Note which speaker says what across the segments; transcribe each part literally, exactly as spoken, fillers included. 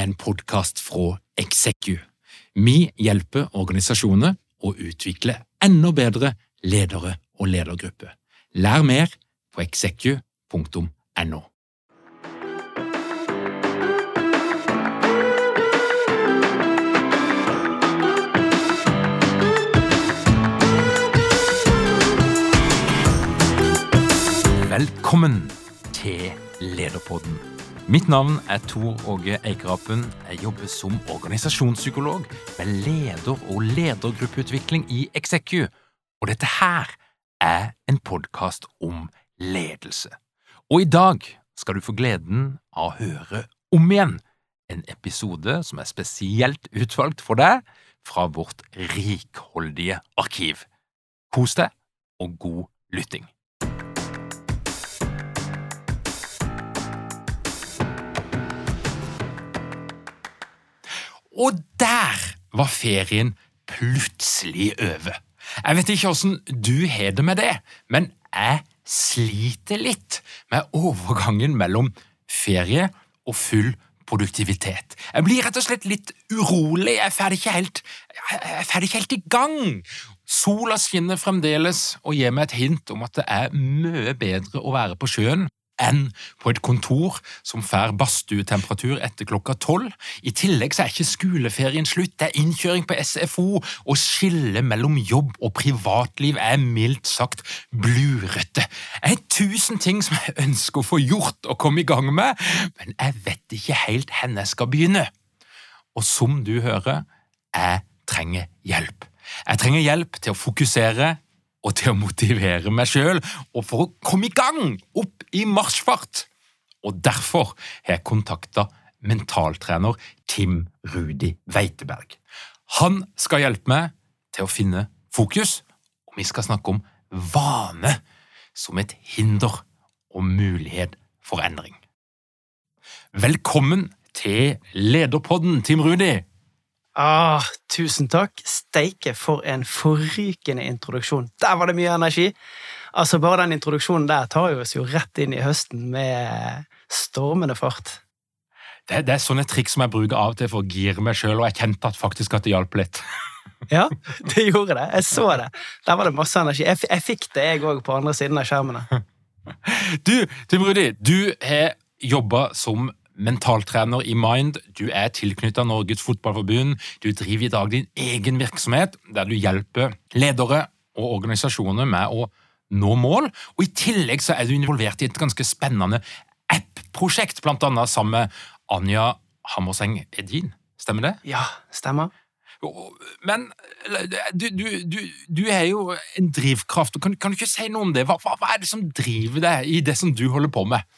Speaker 1: en podcast fra Execu. Vi hjelper organisasjoner å utvikle enda bedre ledere og ledergrupper. Lær mer på execu punktum no. Velkommen til Lederpodden. Mitt navn er Tor Åge Eikerapen. Jeg jobber som organisasjonspsykolog med leder- og ledergruppeutvikling i Execu. Og dette her er en podcast om ledelse. Og i dag skal du få gleden av å høre om igjen en episode som er spesielt utvalgt for deg fra vårt rikholdige arkiv. Kos deg og god lytting. Og der var ferien plutselig over. Jeg vet ikke hvordan du har det med det, men jeg sliter litt med overgangen mellom ferie og full produktivitet. Jeg blir rett og slett litt urolig, jeg er ferdig ikke helt, jeg er ferdig ikke helt i gang. Sola skinner fremdeles og gir meg et hint om at det er mye bedre å være på sjøen enn på et kontor som får badstuetemperatur etter klokka tolv. I tillegg så er ikke skoleferien slutt, det er innkjøring på S F O, og skille mellom jobb og privatliv er mildt sagt blurete. Det er tusen ting som jeg ønsker å få gjort og komme i gang med, men jeg vet ikke helt hvor jeg skal begynne. Og som du hører, jeg trenger hjelp. Jeg trenger hjelp til å fokusere og til å motivere meg selv, og for å komme i gang, opp i marsjfart. Og derfor har jeg kontaktet mentaltrener Tim Rudi Veiteberg. Han skal hjelpe meg til å finne fokus, og vi skal snakke om vane som et hinder og mulighet for endring. Velkommen til Lederpodden, Tim Rudi.
Speaker 2: Ah, tusen takk. Steike for en forrykende introduksjon. Der var det mye energi. Altså, bare den introduksjonen der tar jo oss jo rett inn i høsten med stormende fart.
Speaker 1: Det, det er sånne triks som jeg bruker av og til for å gire meg selv, og jeg kjente at faktisk at det hjalp litt.
Speaker 2: Ja, det gjorde det. Jeg så det. Der var det masse energi. Jeg, jeg fikk det, jeg også, på andre siden av skjermene.
Speaker 1: Du, Tim Rudi, du har jobbet som mentaltrener i Mind, du er tilknyttet Norges Fotballforbund, du driver i dag din egen virksomhet, der du hjelper ledere og organisasjoner med å nå mål, og i tillegg så er du involvert i et ganske spennende app-prosjekt, blant annet sammen med Anja Hammerseng Edin. Stemmer det?
Speaker 2: Ja, stemmer.
Speaker 1: Men du, du, du, du er jo en drivkraft, kan, kan du ikke si noe om det? Hva, hva er det som driver deg i det som du holder på med?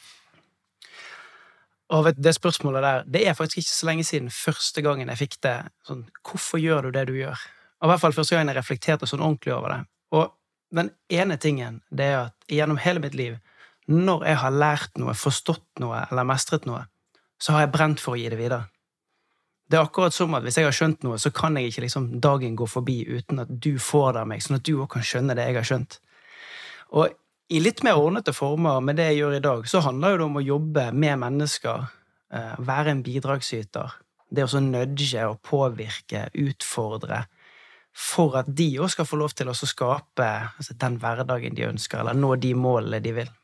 Speaker 2: Og vet du, det spørsmålet der, det er faktisk ikke så lenge siden første gangen jeg fikk det, sånn, hvorfor gjør du det du gjør? Og i hvert fall første gangen jeg reflekterte sånn ordentlig over det. Og den ene tingen, det er at gjennom hele mitt liv, når jeg har lært noe, forstått noe, eller mestret noe, så har jeg brent for å gi det videre. Det er akkurat som at hvis jeg har skjønt noe, så kan jeg ikke liksom dagen gå forbi uten at du får det av meg, sånn at du også kan skjønne det jeg har skjønt. Og i litt mer ordnete former med det jeg gjør i dag, så handler det om å jobbe med mennesker, være en bidragsyter, det å så nudge og påvirke, utfordre, for at de også skal få lov til å skape altså, den hverdagen de ønsker, eller nå de målene de vil.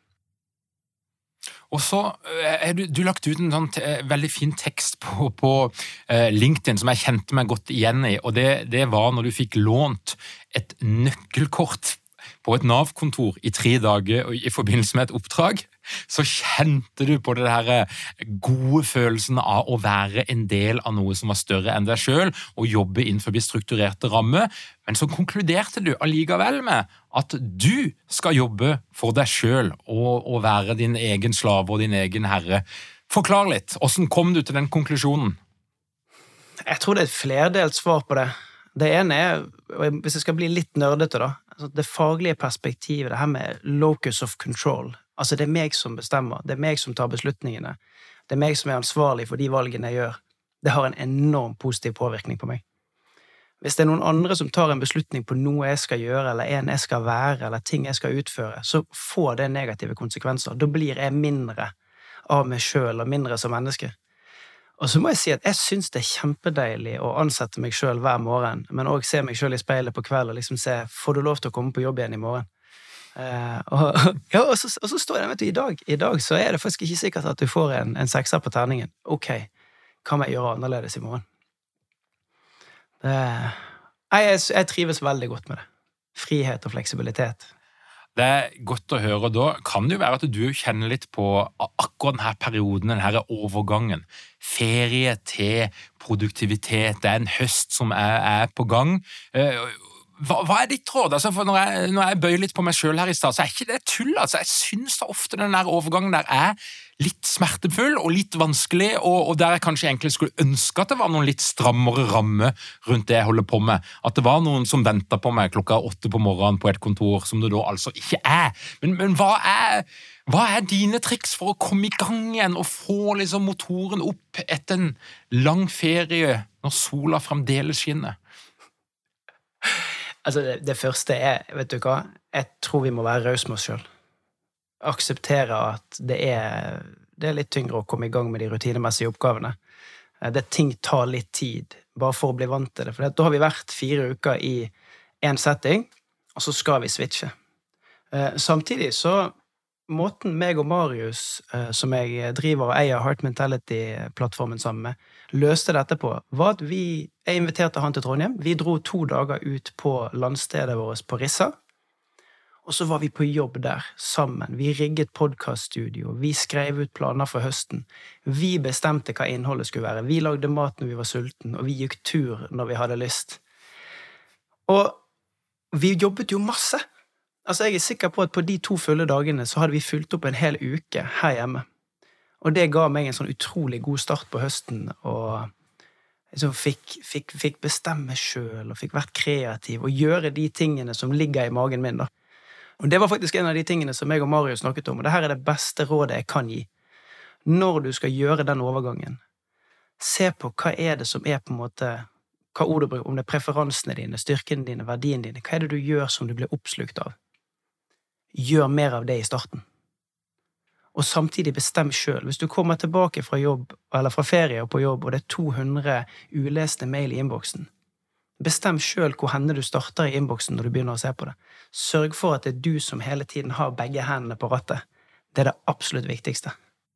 Speaker 1: Og så er du, du lagt ut en sånn te, veldig fin tekst på, på uh, LinkedIn som jeg kjente meg godt igjen i, og det, det var når du fikk lånt et nøkkelkort på et Nav-kontor i tre dager i forbindelse med et oppdrag, så kjente du på det der gode følelsen av å være en del av noe som var større enn deg selv, og jobbe innenfor strukturerte rammer, men så konkluderte du allikevel med at du skal jobbe for deg selv, og, og være din egen slave og din egen herre. Forklar litt, hvordan kom du til den konklusjonen?
Speaker 2: Jeg tror det er et flerdelt svar på det. Det ene er, hvis jeg skal bli litt nørdete da, det faglige perspektivet, det her med locus of control. Altså det er meg som bestemmer, det er meg som tar beslutningene, det er meg som er ansvarlig for de valgene jeg gjør. Det har en enorm positiv påvirkning på meg. Hvis det er noen andre som tar en beslutning på noe jeg skal gjøre, eller en jeg skal være, eller ting jeg skal utføre, så får det negative konsekvenser. Da blir jeg mindre av meg selv, og mindre som menneske. Og så må jeg si at jeg synes det er kjempedeilig å ansette meg selv hver morgen, men også se meg selv i speilet på kveld og liksom se, får du lov til å komme på jobb igjen i morgen? Uh, og, ja, og, så, og så står jeg, vet du, i dag, i dag så er det faktisk ikke sikkert at du får en, en sekser på terningen. Ok, hva må jeg gjøre annerledes i morgen? Det, jeg, jeg trives veldig godt med det. Frihet og fleksibilitet.
Speaker 1: Det er godt å høre, da kan det jo være at du kjenner litt på akkurat denne perioden, denne overgangen. Ferie til produktivitet, det er en høst som er, er på gang. Hva, hva er ditt råd? Altså, for når jeg, når jeg bøyer litt på meg selv her i stad, så er ikke det tull. Altså, jeg synes da ofte den der overgangen der er litt smertefull og litt vanskelig, og, og der jeg kanskje egentlig skulle ønske at det var noen litt strammere ramme rundt det jeg holder på med. At det var noen som ventet på meg klokka åtte på morgenen på et kontor, som det da altså ikke er. Men, men hva er... Hva er dine triks for å komme i gang igjen og få liksom motoren opp etter en lang ferie når sola fremdeles skinner?
Speaker 2: Altså, det, det første er, vet du hva, jeg tror vi må være raus med oss selv. Akseptere at det er, det er litt tyngre å komme i gang med de rutinemessige oppgavene. Det ting tar litt tid, bare for å bli vant til det. For da har vi vært fire uker i en setting, og så skal vi switche. Samtidig så måten meg og Marius, som jeg driver og eier Heart Mentality-plattformen sammen med, løste dette på, var at vi, jeg inviterte han til Trondheim, vi dro to dager ut på landstedet vårt på Rissa, og så var vi på jobb der sammen. Vi rigget podcaststudio, vi skrev ut planer for høsten, vi bestemte hva innholdet skulle være, vi lagde mat når vi var sulten, og vi gikk tur når vi hadde lyst. Og vi jobbet jo masse. Altså, jeg er sikker på at på de to fulle dagene så hadde vi fylt opp en hel uke her hjemme. Og det ga meg en sånn utrolig god start på høsten, og liksom fikk, fikk, fikk bestemme selv, og fikk vært kreativ, og gjøre de tingene som ligger i magen min da. Og det var faktisk en av de tingene som jeg og Mario snakket om, og det her er det beste rådet jeg kan gi. Når du skal gjøre den overgangen, se på hva er det som er på en måte, hva ord du bruker, om det er preferansene dine, styrkene dine, verdiene dine, hva er det du gjør som du blir oppslukt av? Gjør mer av det i starten. Og samtidig bestem selv. Hvis du kommer tilbake fra jobb, eller fra ferie og på jobb, og det er to hundre uleste mail i innboksen, bestem selv hvor henne du starter i innboksen når du begynner å se på det. Sørg for at det er du som hele tiden har begge hendene på rattet. Det er det absolutt viktigste.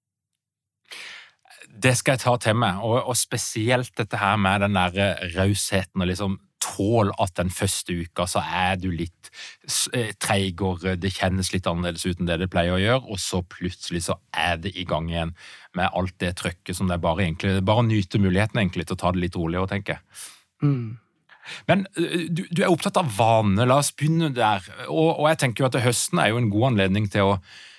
Speaker 1: Det skal jeg ta til meg, og, og spesielt dette her med den der rausheten og liksom tål at den første uka så er du litt treigere, det kjennes litt annerledes uten det det pleier å gjøre, og så plutselig så er det i gang igjen med alt det trøkket som det er bare egentlig, bare nyte muligheten egentlig til å ta det litt rolig og tenke.
Speaker 2: Mm.
Speaker 1: Men du, du er opptatt av vane, la oss begynne der, og, og jeg tenker jo at høsten er jo en god anledning til å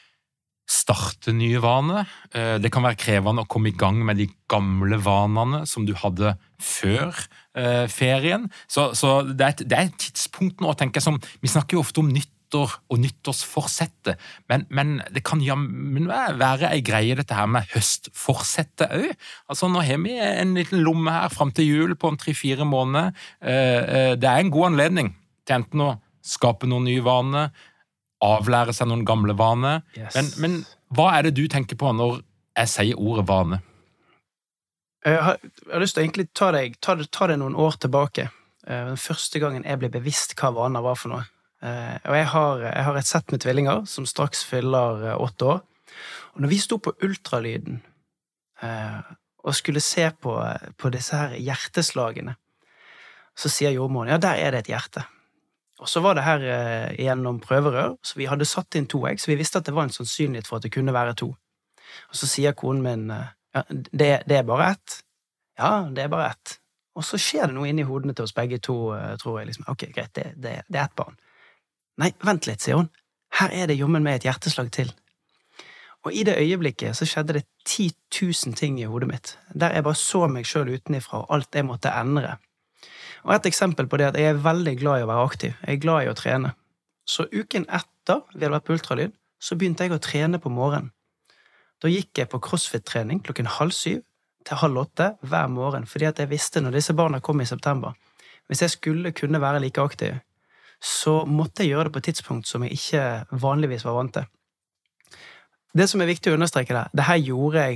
Speaker 1: starte nye vaner. Det kan være krevende å komme i gang med de gamle vanene som du hadde før eh, ferien. Så, så det, er et, det er et tidspunkt nå, tenker jeg, som vi snakker jo ofte om nyttår og nyttårsforsettet, men, men det kan jammen være en greie dette her med høstforsettet også. Altså nå har vi en liten lomme her frem til jul på en tre-fire måneder. Eh, det er en god anledning til enten å skape noen nye vaner, avlære seg noen gamle vaner. Yes. Men, men hva er det du tenker på når jeg sier ordet vane?
Speaker 2: Jeg har, jeg har lyst til å egentlig ta deg, ta, ta deg noen år tilbake. Den første gangen jeg ble bevisst hva vaner var for noe. Og jeg har, jeg har et sett med tvillinger som straks fyller åtte år. Og når vi sto på ultralyden og skulle se på, på disse her hjerteslagene, så sier jordmoren, ja, der er det et hjerte. Og så var det her eh, gjennom prøverør, så vi hadde satt inn to egg, så vi visste at det var en sannsynlighet for at det kunne være to. Og så sier konen min, ja, det, det er bare ett. Ja, det er bare ett. Og så skjer det noe inni hodene til oss begge to, tror jeg, liksom, ok, greit, det, det, det er ett barn. Nei, vent litt, sier hun. Her er det jommen med et hjerteslag til. Og i det øyeblikket så skjedde det ti tusen ting i hodet mitt, der jeg bare så meg selv utenifra, og alt jeg måtte endre. Og et eksempel på det er at jeg er veldig glad i å være aktiv. Jeg er glad i å trene. Så uken etter vi hadde vært på ultralyd, så begynte jeg å trene på morgenen. Da gikk jeg på crossfit-trening klokken halv syv til halv åtte hver morgen, fordi at jeg visste når disse barna kom i september, hvis jeg skulle kunne være like aktiv, så måtte jeg gjøre det på et tidspunkt som jeg ikke vanligvis var vant til. Det som er viktig å understreke der, det her gjorde jeg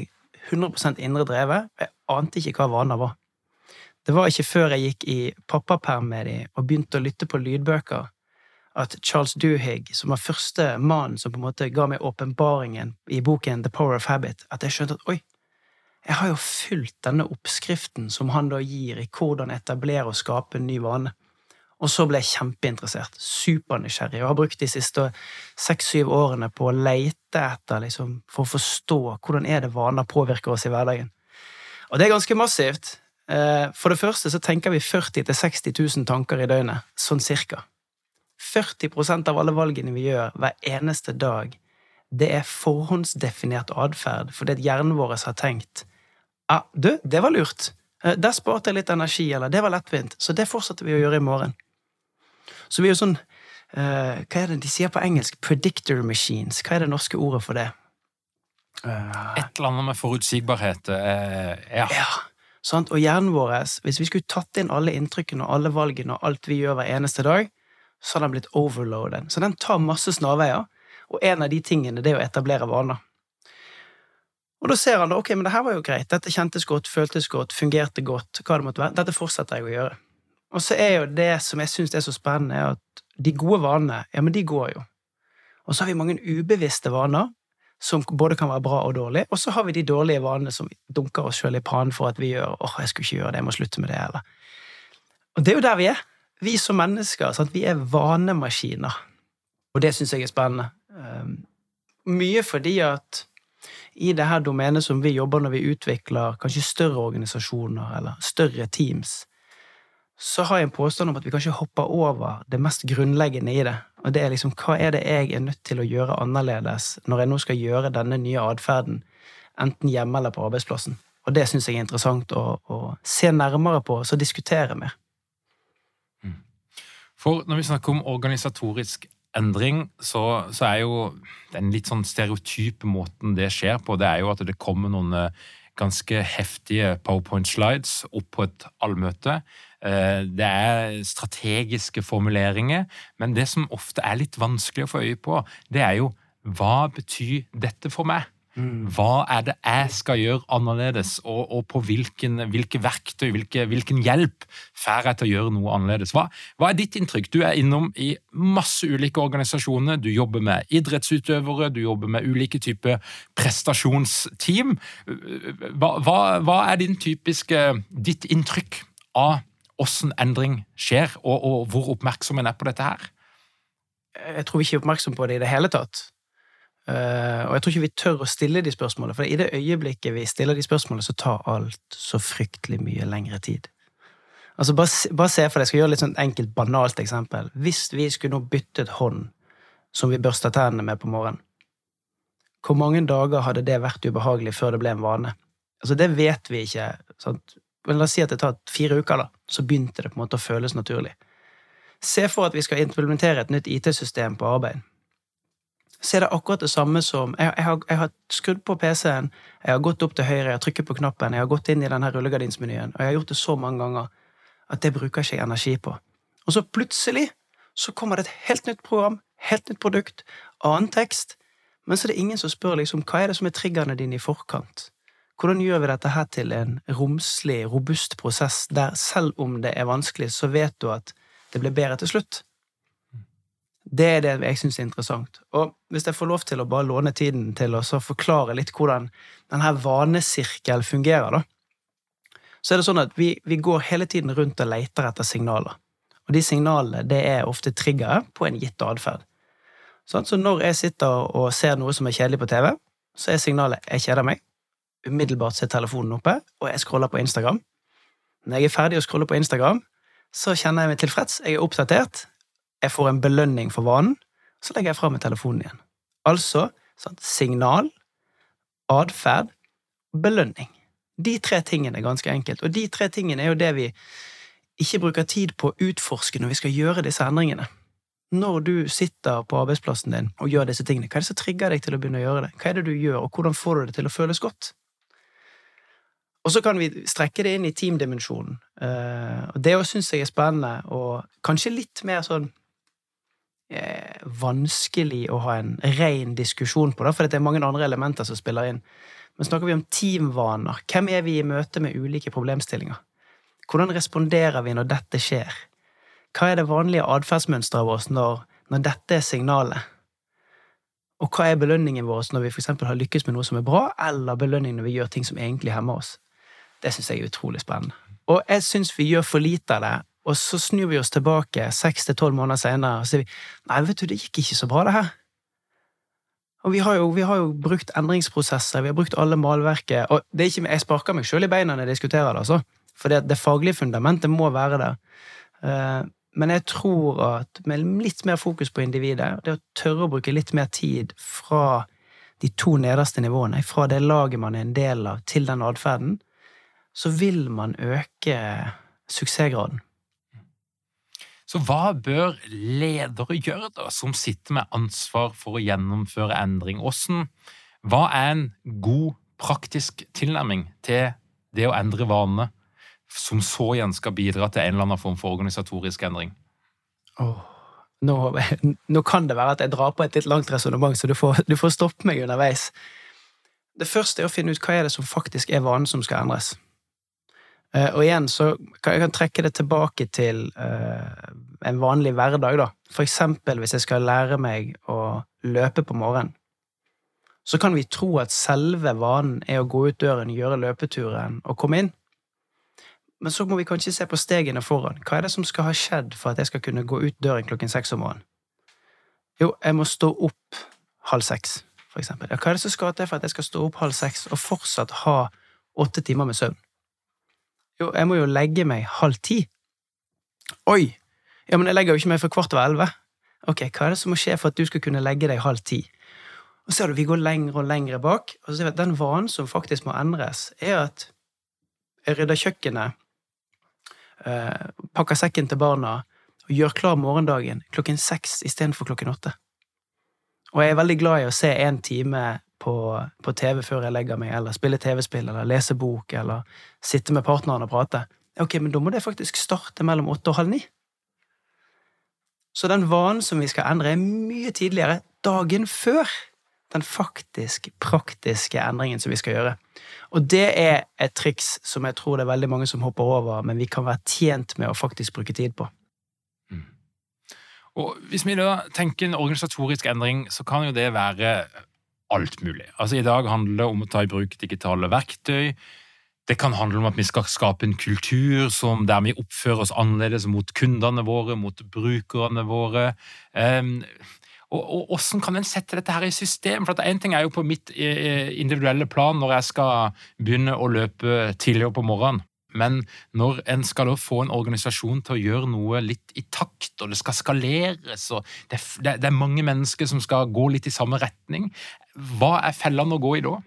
Speaker 2: hundre prosent indre drevet, og jeg ante ikke hva vaner var. Det var ikke før jeg gikk i pappaperm med de og begynte å lytte på lydbøker, at Charles Duhigg, som var første mann som på en måte ga meg åpenbaringen i boken The Power of Habit, at jeg skjønte at oi, jeg har jo fulgt denne oppskriften som han da gir i hvordan etablere og skape en ny vane. Og så ble jeg kjempeinteressert, supernysgjerrig, og har brukt de siste seks-syv årene på å lete etter, liksom, for å forstå hvordan er det vaner påvirker oss i hverdagen. Og det er ganske massivt. For det første så tenker vi førti til seksti tusen tanker i døgnet, sånn cirka. førti prosent av alle valgene vi gjør hver eneste dag, det er forhåndsdefinert adferd, fordi at hjernen vår har tenkt, ah, du, det var lurt, der sparte jeg litt energi, eller det var lettvint, så det fortsetter vi å gjøre i morgen. Så vi er jo sånn, uh, hva er det de sier på engelsk? Predictor machines, hva er det norske ordet for det?
Speaker 1: Uh, Et eller annet med forutsigbarhet, uh, ja.
Speaker 2: Ja, sant? Og hjernen vår, hvis vi skulle tatt inn alle inntrykkene og alle valgene og alt vi gjør hver eneste dag, så har den blitt overloadet. Så den tar masse snarveier, og en av de tingene det er å etablere vaner. Og da ser han da, ok, men det her var jo greit, dette kjentes godt, føltes godt, fungerte godt, hva det måtte være, dette fortsetter jeg å gjøre. Og så er jo det som jeg synes er så spennende, er at de gode vanene, ja, men de går jo. Og så har vi mange ubevisste vaner, som både kan være bra og dårlige, og så har vi de dårlige vanene som dunker oss selv i panen for at vi gjør, åh, jeg skulle ikke gjøre det, jeg må slutte med det, eller. Og det er jo der vi er. Vi som mennesker, sant? Vi er vanemaskiner. Og det synes jeg er spennende. Um, mye fordi at i det her domenet som vi jobber når vi utvikler kanskje større organisasjoner eller større teams, så har jeg en påstand om at vi kanskje hopper over det mest grunnleggende i det. Og det er liksom, hva er det jeg er nødt til å gjøre annerledes når jeg nå skal gjøre denne nye adferden, enten hjemme eller på arbeidsplassen. Og det synes jeg er interessant å, å se nærmere på, så diskutere mer.
Speaker 1: For når vi snakker om organisatorisk endring, så, så er jo den litt sånn stereotype måten det skjer på, det er jo at det kommer noen ganske heftige PowerPoint-slides opp på et allmøte. Det er strategiske formuleringer, men det som ofte er litt vanskelig å få øye på, det er jo, hva betyr dette for meg? Mm. Hva er det jeg skal gjøre annerledes, og, og på hvilken, hvilke verktøy, hvilke, hvilken hjelp får jeg til å gjøre noe annerledes? Hva, hva er ditt inntrykk? Du er innom i masse ulike organisasjoner, du jobber med idrettsutøvere, du jobber med ulike typer prestasjonsteam. Hva, hva, hva er din typiske, ditt inntrykk av hvordan endring skjer, og, og hvor oppmerksom er på dette her?
Speaker 2: Jeg tror vi ikke er oppmerksom på det i det hele tatt. Uh, og jeg tror ikke vi tør å stille de spørsmålene, for i det øyeblikket vi stiller de spørsmålene, så tar alt så fryktelig mye lengre tid. Altså, bare, bare se for deg, jeg skal gjøre litt sånn enkelt, banalt eksempel. Hvis vi skulle nå byttet hånd, som vi børster tennene med på morgenen, hvor mange dager hadde det vært ubehagelig før det ble en vane? Altså, det vet vi ikke, sant? Men la oss si at det tar fire uker da, så begynte det på en måte å føles naturlig. Se for at vi skal implementere et nytt I T-system på arbeid. Så er det akkurat det samme som, jeg, jeg, har, jeg har skrudd på P C-en, jeg har gått opp til høyre, jeg har trykket på knappen, jeg har gått inn i denne rullegardinsmenyen, og jeg har gjort det så mange ganger at det bruker ikke jeg energi på. Og så plutselig så kommer det et helt nytt program, helt nytt produkt, annen tekst, men så er det ingen som spør liksom, hva er det som er triggerne dine i forkant? Hvordan gjør vi dette her til en romslig, robust prosess, der selv om det er vanskelig, så vet du at det blir bedre til slutt? Det er det jeg synes er interessant. Og hvis jeg får lov til å bare låne tiden til å så forklare litt hvordan denne vanesirkel fungerer, da, så er det sånn at vi, vi går hele tiden rundt og leter etter signaler. Og de signalene, det er ofte triggere på en gitt adferd. Sånn, så når jeg sitter og ser noe som er kjedelig på T V, så er signalet, jeg kjeder meg, umiddelbart ser telefonen oppe, og jeg scroller på Instagram. Når jeg er ferdig å scrolle på Instagram, så kjenner jeg meg tilfreds, jeg er oppdatert, jeg får en belønning for vanen, så legger jeg frem med telefonen igjen. Altså, sånn, signal, adferd, belønning. De tre tingene er ganske enkelt, og de tre tingene er jo det vi ikke bruker tid på å utforske når vi skal gjøre disse endringene. Når du sitter på arbeidsplassen din og gjør disse tingene, hva er det som trigger deg til å begynne å gjøre det? Hva er det du gjør, og hvordan får du det til å føles godt? Og så kan vi strekke det inn i teamdimensjonen. Og det også synes jeg er spennende, og kanskje litt mer sånn vanskelig å ha en ren diskusjon på det, for det er mange andre elementer som spiller inn. Men snakker vi om teamvaner? Hvem er vi i møte med ulike problemstillinger? Hvordan responderer vi når dette skjer? Hva er det vanlige adferdsmønstret av oss når, når dette er signalet? Og hva er belønningen vår når vi for eksempel har lykkes med noe som er bra, eller belønningen når vi gjør ting som egentlig hemmer oss? Det synes jeg er utrolig spennende. Og jeg synes vi gjør for lite av det, og så snur vi oss tilbake seks til tolv måneder senere, og sier vi, nei, vet du, det gikk ikke så bra det her. Og vi har jo, vi har jo brukt endringsprosesser, vi har brukt alle malverket, og det er ikke, jeg sparker meg selv i beina når jeg diskuterer det, altså. For det, det faglige fundamentet må være der. Men jeg tror at med litt mer fokus på individet, det å tørre å bruke litt mer tid fra de to nederste nivåene, fra det laget man er en del av til den adferden, så vil man øke suksessgraden.
Speaker 1: Så hva bør ledere gjøre da, som sitter med ansvar for å gjennomføre endring? Hvordan, hva er en god, praktisk tilnærming til det å endre vanene, som så igjen skal bidra til en eller annen form for organisatorisk endring?
Speaker 2: Oh, nå, nå kan det være at jeg drar på et litt langt resonemang, så du får, du får stoppe meg underveis. Det første er å finne ut hva er det som faktisk er vanen som skal endres. Uh, og igjen så kan jeg kan trekke det tilbake til uh, en vanlig hverdag da. For eksempel hvis jeg skal lære meg å løpe på morgenen, så kan vi tro at selve vanen er å gå ut døren, gjøre løpeturen og komme inn. Men så må vi kanskje se på stegene foran. Hva er det som skal ha skjedd for at jeg skal kunne gå ut døren klokken seks om morgenen? Jo, jeg må stå opp halv seks, for eksempel. Ja, hva er det som skal til for at jeg skal stå opp halv seks og fortsatt ha åtte timer med søvn? Jo, jeg må jo legge meg halv ti. Oi! Ja, men jeg legger jo ikke meg for kvart over elleve. Ok, hva er det som må skje for at du skal kunne legge deg halv ti? Og så ser du, vi går lengre og lengre bak, og så ser vi at den vanen som faktisk må endres, er at jeg rydder kjøkkenet, Uh, pakker sekken til barna og gjør klar morgendagen klokken seks i stedet for klokken åtte. Og jeg er veldig glad i å se en time på, på T V før jeg legger meg, eller spille T V-spill, eller lese bok, eller sitte med partneren og prate. Ok, men da må det faktisk starte mellom åtte og halv ni. Så den vanen som vi skal endre er mye tidligere dagen før den faktisk praktiske endringen som vi skal gjøre. Og det er et triks som jeg tror det er veldig mange som hopper over, men vi kan være tjent med å faktisk bruke tid på.
Speaker 1: Mm. Og hvis vi da tenker en organisatorisk endring, så kan jo det være alt mulig. Altså i dag handler det om å ta i bruk digitale verktøy. Det kan handle om at vi skal skape en kultur som der vi oppfører oss annerledes mot kundene våre, mot brukerne våre. Um, Og, og hvordan kan en sette dette her i system? For at en ting er jo på mitt individuelle plan når jeg skal begynne å løpe tidligere på morgenen. Men når en skal da få en organisasjon til å gjøre noe litt i takt, og det skal skaleres, og det, det, det er mange mennesker som skal gå litt i samme retning, hva er fellene å gå i da?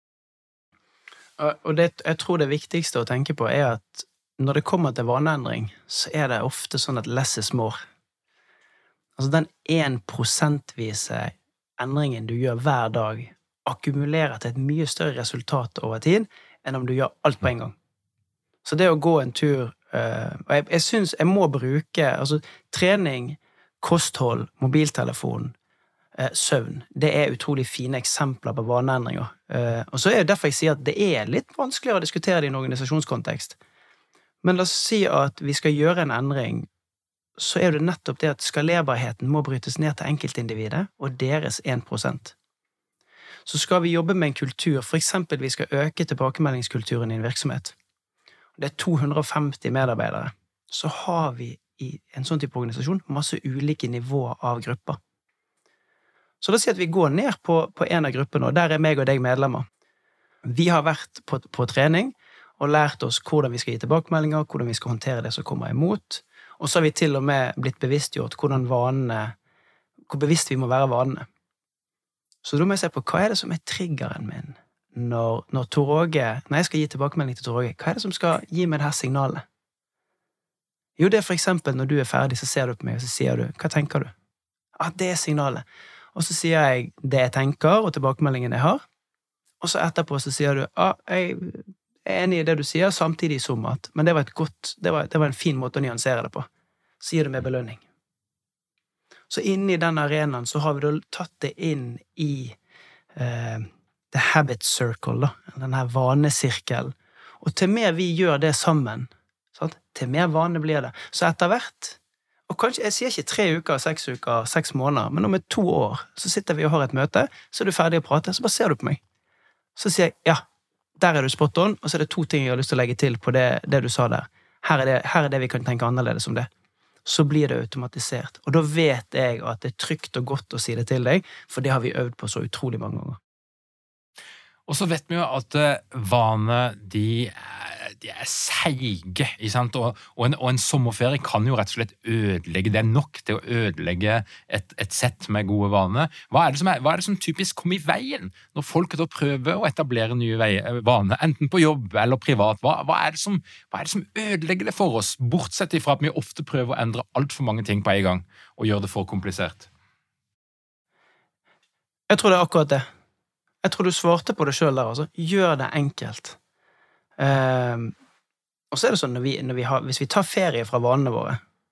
Speaker 2: Og det, jeg tror det viktigste å tenke på er at når det kommer til vaneendring, så er det ofte sånn at less is more. Altså den en prosentvise endringen du gjør hver dag akkumulerer til et mye større resultat over tid enn om du gjør alt på en gang. Så det å gå en tur, og jeg, jeg synes jeg må bruke, altså trening, kosthold, mobiltelefon, søvn, det er utrolig fine eksempler på vaneendringer. Og så er det derfor jeg sier at det er litt vanskeligere å diskutere det i en organisasjonskontekst. Men la oss si at vi skal gjøre en endring, så er det nettopp det at skalerbarheten må brytes ned til enkeltindividet og deres en prosent. Så skal vi jobbe med en kultur, for eksempel vi skal øke tilbakemeldingskulturen i en virksomhet. Det er to hundre og femti medarbeidere. Så har vi i en sånn type organisasjon masse ulike nivåer av grupper. Så da sier at vi går ned på, på en av gruppene, og der er meg og deg medlemmer. Vi har vært på, på trening og lært oss hvordan vi skal gi tilbakemeldinger, hvordan vi skal håndtere det som kommer imot. Og så har vi til og med blitt bevisstgjort hvordan vanene, hvor bevisst vi må være vanene. Så da må jeg se på hva er det som er triggeren min når, når Tor Åge, når jeg skal gi tilbakemelding til Tor Åge, hva er det som skal gi meg det her signalet? Jo, det er for eksempel når du er ferdig, så ser du på meg, og så sier du, hva tenker du? Ah, det er signalet. Og så sier jeg det jeg tenker, og tilbakemeldingen jeg har. Og så etterpå så sier du, ah, jeg er enig i det du sier, samtidig som at, men det var et godt, det var, det var en fin måte å nyansere det på. Sier du med belønning. Så inni den arenaen så har vi da tatt det inn i eh, the habit circle, da, den her vanesirkelen. Og til mer vi gjør det sammen, sant? Til mer vane blir det. Så etter hvert, og kanskje, jeg sier ikke tre uker, seks uker, seks måneder, men om et to år, så sitter vi og har et møte, så er du ferdig å prate, så bare ser du på meg. Så sier jeg, ja, der er du spot on, og så er det to ting jeg har lyst til å legge til på det, det du sa der. Her er det, her er det vi kan tenke annerledes om det. Så blir det automatisert. Og da vet jeg at det er trygt og godt å si det til deg, for det har vi øvd på så utrolig mange ganger.
Speaker 1: Og så vet vi jo at vaner, de er, de er seige, ikke sant? Og, og, en, og en sommerferie kan jo rett og slett ødelegge, det er nok til å ødelegge et, et sett med gode vaner. Hva er det som, er, hva er det som typisk kommer i veien når folk da prøver å etablere nye veier, vaner, enten på jobb eller privat? Hva, hva, er det som, hva er det som ødelegger det for oss, bortsett fra at vi ofte prøver å endre alt for mange ting på en gang og gjøre det for komplisert?
Speaker 2: Jeg tror det er akkurat det. Jeg tror du svarte på det selv der, altså. Gjør det enkelt. Um, og så er det sånn, når vi, når vi har, hvis vi tar ferie fra vanene våre,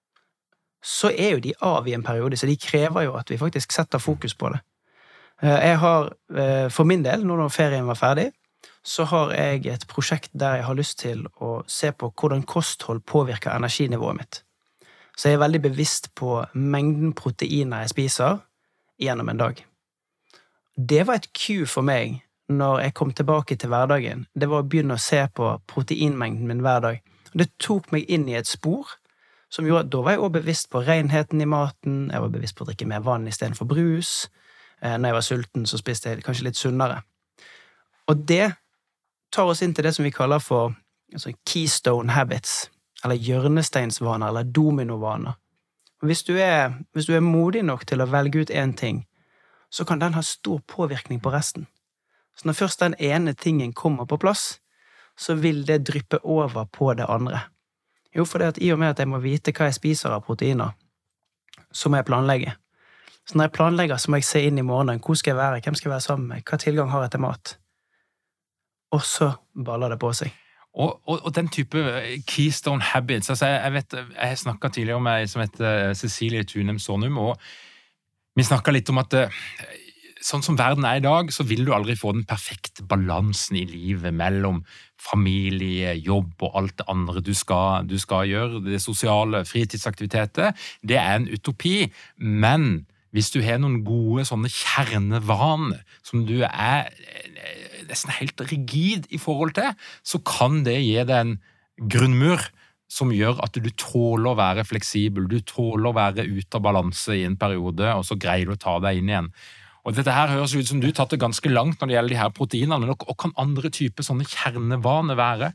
Speaker 2: så er jo de av i en periode, så de krever jo at vi faktisk setter fokus på det. Uh, jeg har, uh, for min del, når ferien var ferdig, så har jeg et prosjekt der jeg har lyst til å se på hvordan kosthold påvirker energinivået mitt. Så jeg er veldig bevisst på mengden proteiner jeg spiser gjennom en dag. Det var et cue for meg når jeg kom tilbake til hverdagen. Det var å begynne å se på proteinmengden min hver dag. Det tok meg inn i et spor, som gjorde at da var jeg også bevisst på renheten i maten, jeg var bevisst på å drikke mer vann i stedet for brus. Når jeg var sulten, så spiste jeg kanskje litt sunnere. Og det tar oss inn til det som vi kaller for altså, keystone habits, eller hjørnesteinsvaner, eller dominovaner. Og hvis du er, hvis du er modig nok til å velge ut en ting, så kan den ha stor påvirkning på resten. Så når først den ene tingen kommer på plass, så vil det dryppe over på det andre. Jo, for det at i og med at jeg må vite hva jeg spiser av proteiner, så må jeg planlegge. Så når jeg planlegger, så må jeg se inn i morgenen, hvor skal jeg være, hvem skal jeg være sammen med, hva tilgang har jeg til mat. Og så baller det på seg.
Speaker 1: Og, og, og den type keystone habits, altså jeg, jeg vet, jeg snakket tidligere om ei som heter Cecilie Tunem Sonum, og vi snakket litt om at sånn som verden er i dag, så vil du aldri få den perfekte balansen i livet mellom familie, jobb og alt det andre du skal, du skal gjøre, det sosiale, fritidsaktiviteter. Det er en utopi, men hvis du har noen gode sånne kjernevaner som du er nesten helt rigid i forhold til, så kan det gi deg en grunnmur som gjør at du tåler å være fleksibel, du tåler å være ute av balanse i en periode, og så greier du å ta deg inn igjen. Og dette her høres ut som du tatt det ganske langt når det gjelder de her proteinene, og kan andre typer sånne kjernevaner være?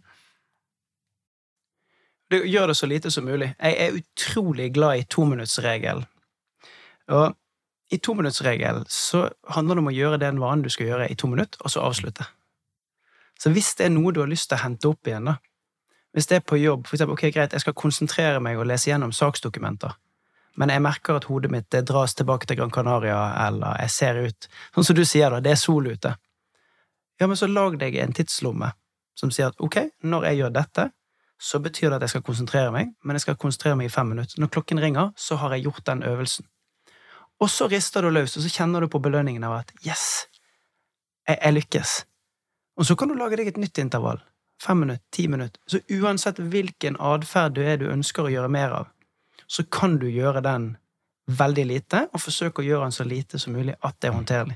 Speaker 2: Du gjør det så lite som mulig. Jeg er utrolig glad i tominuttsregelen. Og i tominuttsregelen så handler det om å gjøre den vanen du skal gjøre i to minutter, og så avslutte. Så hvis det er noe du har lyst til å hente opp igjen da, hvis det er på jobb, for eksempel, ok, greit, jeg skal konsentrere meg og lese gjennom saksdokumenter, men jeg merker at hodet mitt det dras tilbake til Gran Canaria, eller jeg ser ut, sånn som du sier da, det er sol ute. Ja, men så lag deg en tidslomme som sier at, ok, når jeg gjør dette, så betyr det at jeg skal konsentrere meg, men jeg skal konsentrere meg i fem minutter. Når klokken ringer, så har jeg gjort den øvelsen. Og så rister du løs, og så kjenner du på belønningen av at, yes, jeg, jeg lykkes. Og så kan du lage deg et nytt intervall. Fem minutter, ti minutter. Så uansett hvilken adferd du er du ønsker å gjøre mer av, så kan du gjøre den veldig lite, og forsøke å gjøre den så lite som mulig at det er håndterlig.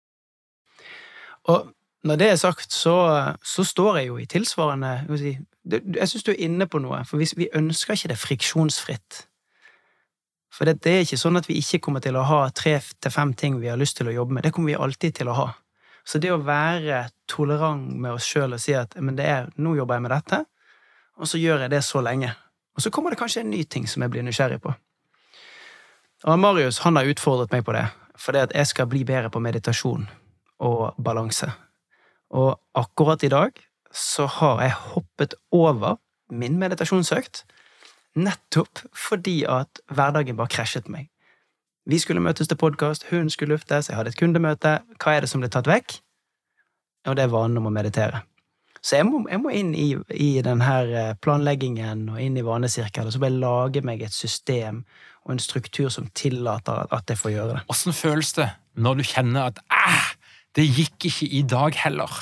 Speaker 2: Og når det er sagt, så, så står jeg jo i tilsvarende, jeg, si, jeg synes du er inne på noe, for vi, vi ønsker ikke det friksjonsfritt. For det, det er ikke sånn at vi ikke kommer til å ha tre til fem ting vi har lyst til å jobbe med, det kommer vi alltid til å ha. Så det å være tolerant med oss selv og si at men det er, nå jobber jeg med dette, og så gjør jeg det så lenge. Og så kommer det kanskje en ny ting som jeg blir nysgjerrig på. Og Marius, han har utfordret meg på det, for det at jeg skal bli bedre på meditasjon og balanse. Og akkurat i dag så har jeg hoppet over min meditasjonsøkt, nettopp fordi at hverdagen bare krasjet meg. Vi skulle møtes til podcast, hun skulle luftes, jeg hadde et kundemøte. Hva er det som ble tatt vekk? Og det er vanen om å meditere. Så jeg må, jeg må inn i, i denne planleggingen og inn i vanesirkelen, og så bare lage meg et system og en struktur som tillater at jeg får gjøre det.
Speaker 1: Hvordan føles det når du kjenner at ah, det gikk ikke i dag heller.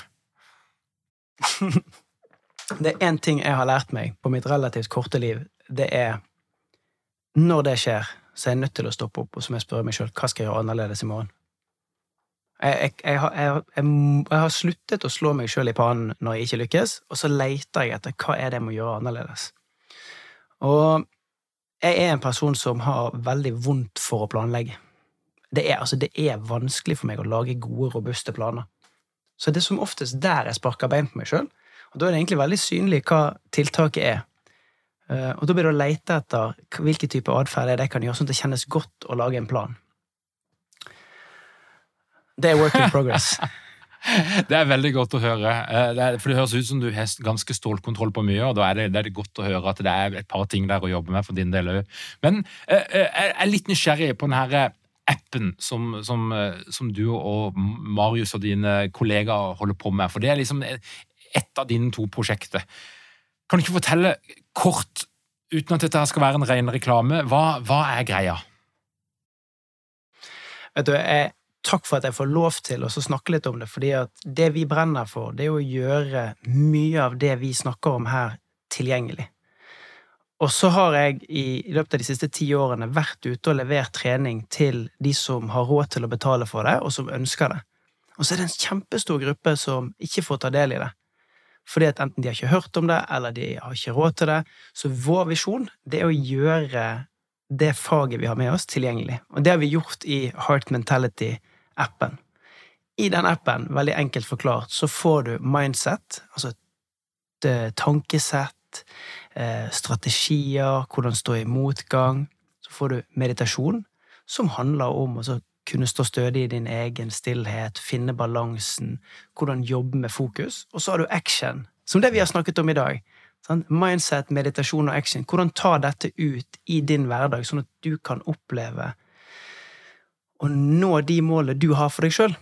Speaker 2: Det er en ting jeg har lært meg på mitt relativt korte liv, det er når det skjer, så er jeg nødt til å stoppe opp, og så må jeg spørre meg selv, hva skal jeg gjøre annerledes i morgen? Jeg, jeg, jeg, har, jeg, jeg, jeg har sluttet å slå meg selv i pannen når jeg ikke lykkes, og så leter jeg etter hva er det jeg må gjøre annerledes. Og jeg er en person som har veldig vondt for å planlegge. Det er, altså, det er vanskelig for meg å lage gode, robuste planer. Så det er som oftest der jeg sparker bein på meg selv, og da er det egentlig veldig synlig hva tiltaket er. Uh, og da blir det å lete etter hvilke type adferd er det jeg kan gjøre, sånn at det kjennes godt å lage en plan. Det er work in progress.
Speaker 1: Det er veldig godt å høre, det er, for det høres ut som du har ganske stålkontroll på mye, og da er det, det er godt å høre at det er et par ting der å jobbe med for din del også. Men uh, jeg er litt nysgjerrig på denne appen som, som, som du og Marius og dine kollegaer holder på med, for det er liksom et av dine to prosjekter. Kan du ikke fortelle kort, uten at dette skal være en ren reklame, hva, hva er greia?
Speaker 2: Vet du, jeg takk for at jeg får lov til å snakke litt om det, fordi at det vi brenner for, det er å gjøre mye av det vi snakker om her tilgjengelig. Og så har jeg i, i løpet av de siste ti årene vært ute og levert trening til de som har råd til å betale for det, og som ønsker det. Og så er det en kjempestor gruppe som ikke får ta del i det. Fordi at enten de har ikke hørt om det, eller de har ikke råd til det. Så vår visjon, det er å gjøre det faget vi har med oss tilgjengelig. Og det har vi gjort i Heart Mentality-appen. I den appen, veldig enkelt forklart, så får du mindset, altså tankesett, strategier, hvordan stå i motgang. Så får du meditasjon, som handler om å kunne stå stødig i din egen stillhet, finne balansen, hvordan jobbe med fokus. Og så har du action, som det vi har snakket om i dag. Sånn? Mindset, meditasjon og action. Hvordan ta dette ut i din hverdag, sånn at du kan oppleve og nå de målene du har for deg selv.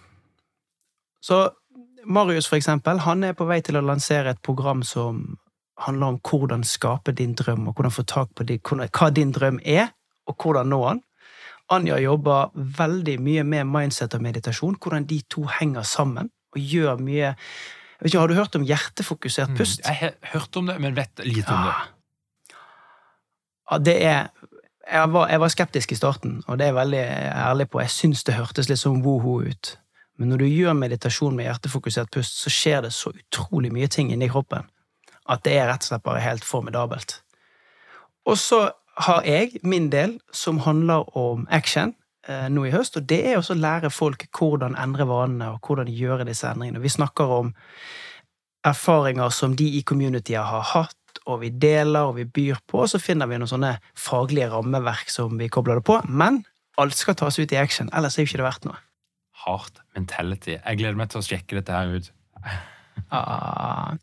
Speaker 2: Så Marius for eksempel, han er på vei til å lansere et program som handler om hvordan skape din drøm, og hvordan få tak på din, hva din drøm er, og hvordan nå den. Anja jobber veldig mye med mindset og meditasjon, hvordan de to henger sammen, og gjør mye. Jeg vet ikke, har du hørt om hjertefokusert pust?
Speaker 1: Mm, jeg har hørt om det, men vet lite om det.
Speaker 2: Ja, det er, jeg var, jeg var skeptisk i starten, og det er veldig ærlig på, jeg synes det hørtes litt som woho ut. Men når du gjør meditasjon med hjertefokusert pust, så skjer det så utrolig mye ting inni kroppen, at det er rett og slett bare helt formidabelt. Og så har jeg min del som handler om action eh, nå i høst, og det er også å lære folk hvordan endre vanene og hvordan gjøre disse endringene. Vi snakker om erfaringer som de i communityet har hatt, og vi deler og vi byr på, og så finner vi noen sånne faglige rammeverk som vi kobler det på, men alt skal tas ut i action, ellers er jo ikke det verdt noe.
Speaker 1: Heart Mentality. Jeg gleder meg til å sjekke dette her ut.
Speaker 2: ah,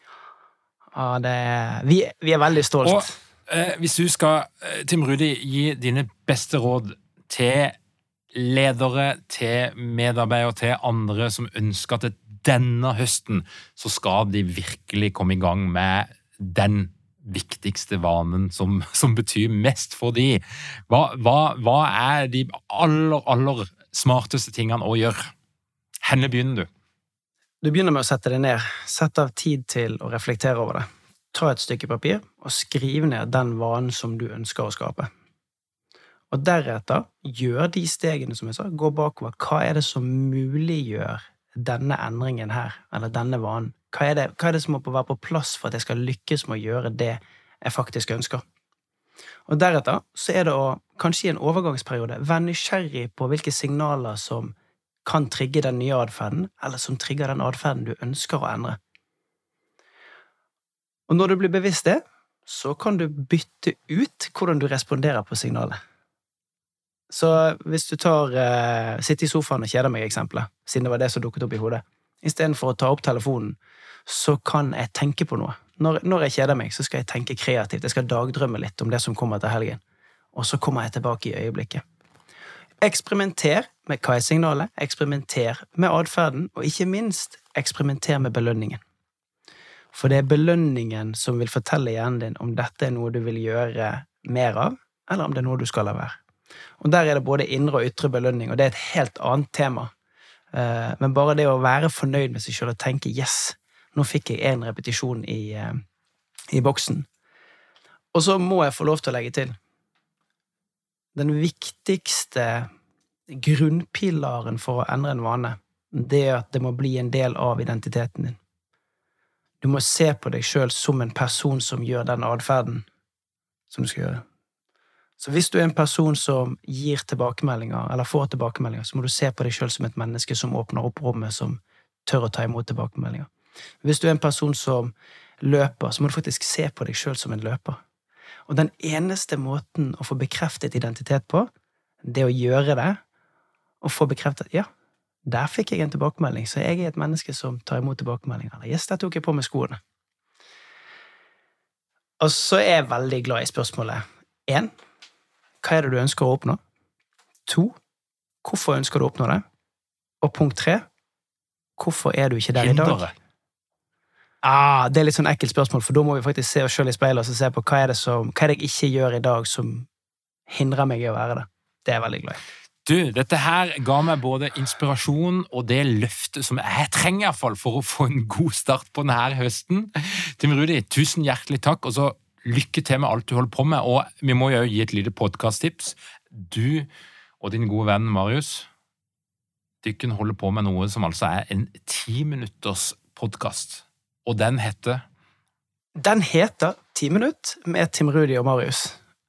Speaker 2: ah, det er, vi, vi er veldig stolt.
Speaker 1: Og Eh, hvis du skal, Tim Rudi, gi dine beste råd til ledere, til medarbeidere, til andre som ønsker at denne høsten så skal de virkelig komme i gang med den viktigste vanen som, som betyr mest for de. Hva, hva, hva er de aller, aller smarteste tingene å gjøre? Henne begynner du?
Speaker 2: Du begynner med å sette det ned. Sett av tid til å reflektere over det. Ta et stykke papir og skriv ned den vanen som du ønsker å skape. Og deretter, gjør de stegene som jeg sa, gå bakover. Hva er det som muliggjør denne endringen her, eller denne vanen? Hva er det, hva er det som må være på plass for at jeg skal lykkes med å gjøre det jeg faktisk ønsker? Og deretter, så er det å, kanskje i en overgangsperiode, være nysgjerrig på hvilke signaler som kan trigge den nye adferden, eller som trigger den adferden du ønsker å endre. Og når du blir bevisst det, så kan du bytte ut hvordan du responderer på signalet. Så hvis du tar, uh, sitter i sofaen og kjeder meg eksempelet, siden det var det som dukket opp i hodet, i stedet for å ta opp telefonen, så kan jeg tenke på noe. Når, når jeg kjeder meg, så skal jeg tenke kreativt, jeg skal dagdrømme litt om det som kommer til helgen, og så kommer jeg tilbake i øyeblikket. Eksperimenter med hva er signalet, eksperimenter med adferden, og ikke minst eksperimenter med belønningen. For det er belønningen som vil fortelle hjernen din om dette er noe du vil gjøre mer av, eller om det er noe du skal la være. Og der er det både indre og ytre belønning, og det er et helt annet tema. Eh, men bare det å være fornøyd med seg selv og tenke, yes, nå fikk jeg en repetisjon i, eh, i boksen. Og så må jeg få lov til å legge til. Den viktigste grunnpilaren for å endre en vane, det er at det må bli en del av identiteten din. Du må se på deg selv som en person som gjør den adferden som du skal gjøre. Så hvis du er en person som gir tilbakemeldinger, eller får tilbakemeldinger, så må du se på deg selv som et menneske som åpner opp rommet, som tør å ta imot tilbakemeldinger. Hvis du er en person som løper, så må du faktisk se på deg selv som en løper. Og den eneste måten å få bekreftet identitet på, det er å gjøre det, og få bekreftet, ja, der fikk jeg en tilbakemelding, så jeg er et menneske som tar imot tilbakemeldinger. Eller, yes, der tok jeg på med skoene. Og så er jeg veldig glad i spørsmålet. En, hva er det du ønsker å oppnå? To, hvorfor ønsker du å oppnå det? Og punkt tre, hvorfor er du ikke der i dag? Ah, det er litt sånn ekkelt spørsmål, for da må vi faktisk se oss selv i speilet og se på hva er det som, hva er det jeg ikke gjør i dag som hindrer meg i å være det. Det er jeg veldig glad i.
Speaker 1: Du, dette her ga meg både inspirasjon og det løftet som jeg trenger i hvert fall for å få en god start på denne høsten. Tim Rudi, tusen hjertelig takk, og så lykke til med alt du holder på med, og vi må jo gi et lite podcast-tips. Du og din gode venn Marius, dykken holder på med noe som altså er en ti minutters podcast, og den heter?
Speaker 2: Den heter ti minutt med Tim Rudi og Marius.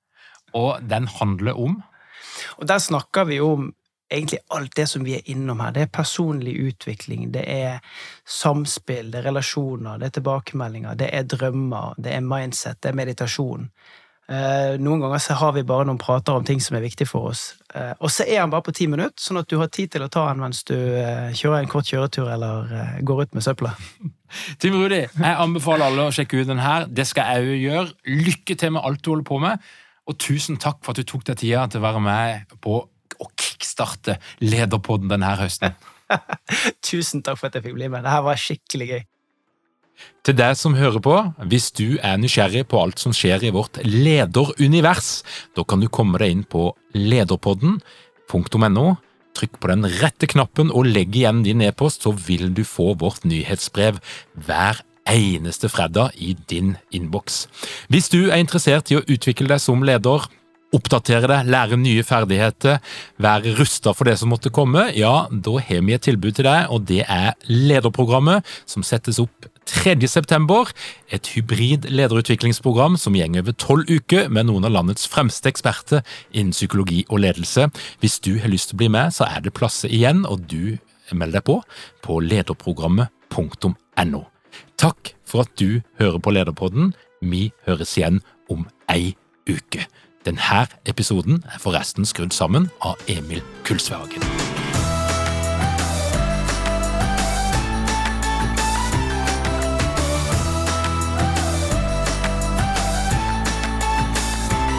Speaker 1: Og den handler om?
Speaker 2: Og der snakker vi om egentlig alt det som vi er innom her. Det er personlig utvikling, det er samspill, det er relasjoner, det er tilbakemeldinger, det er drømmer, det er mindset, det er meditasjon. Eh, noen ganger så har vi bare noen prater om ting som er viktig for oss. Eh, og så er han bare på ti minutter, sånn at du har tid til å ta han mens du eh, kjører en kort kjøretur eller eh, går ut med søpla.
Speaker 1: Tim Rudi, jeg anbefaler alle å sjekke ut den her. Det skal jeg jo gjøre. Lykke til med alt du holder på med. Og tusen takk for at du tok deg tida til å være med på å kickstarte Lederpodden denne høsten.
Speaker 2: Tusen takk for at jeg fikk bli med. Dette var skikkelig gøy.
Speaker 1: Til deg som hører på, hvis du er nysgjerrig på alt som skjer i vårt lederunivers, da kan du komme deg inn på lederpodden punktum no, trykk på den rette knappen og legg igjen din e-post, så vil du få vårt nyhetsbrev hver eneste fredag i din innboks. Hvis du er interessert i å utvikle deg som leder, oppdatere deg, lære nye ferdigheter, være rustet for det som måtte komme, ja, da har vi et tilbud til deg, og det er lederprogrammet som settes opp tredje september, et hybrid lederutviklingsprogram som gjenger over tolv uker med noen av landets fremste eksperter innen psykologi og ledelse. Hvis du har lyst til å bli med, så er det plasser igjen, og du melder deg på på lederprogrammet punktum no. Takk for at du hører på Lederpodden. Vi høres igjen om ei uke. Denne episoden er forresten skrudd sammen av Emil Kulsvågen.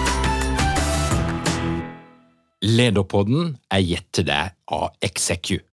Speaker 1: Lederpodden er gitt til deg av Execu.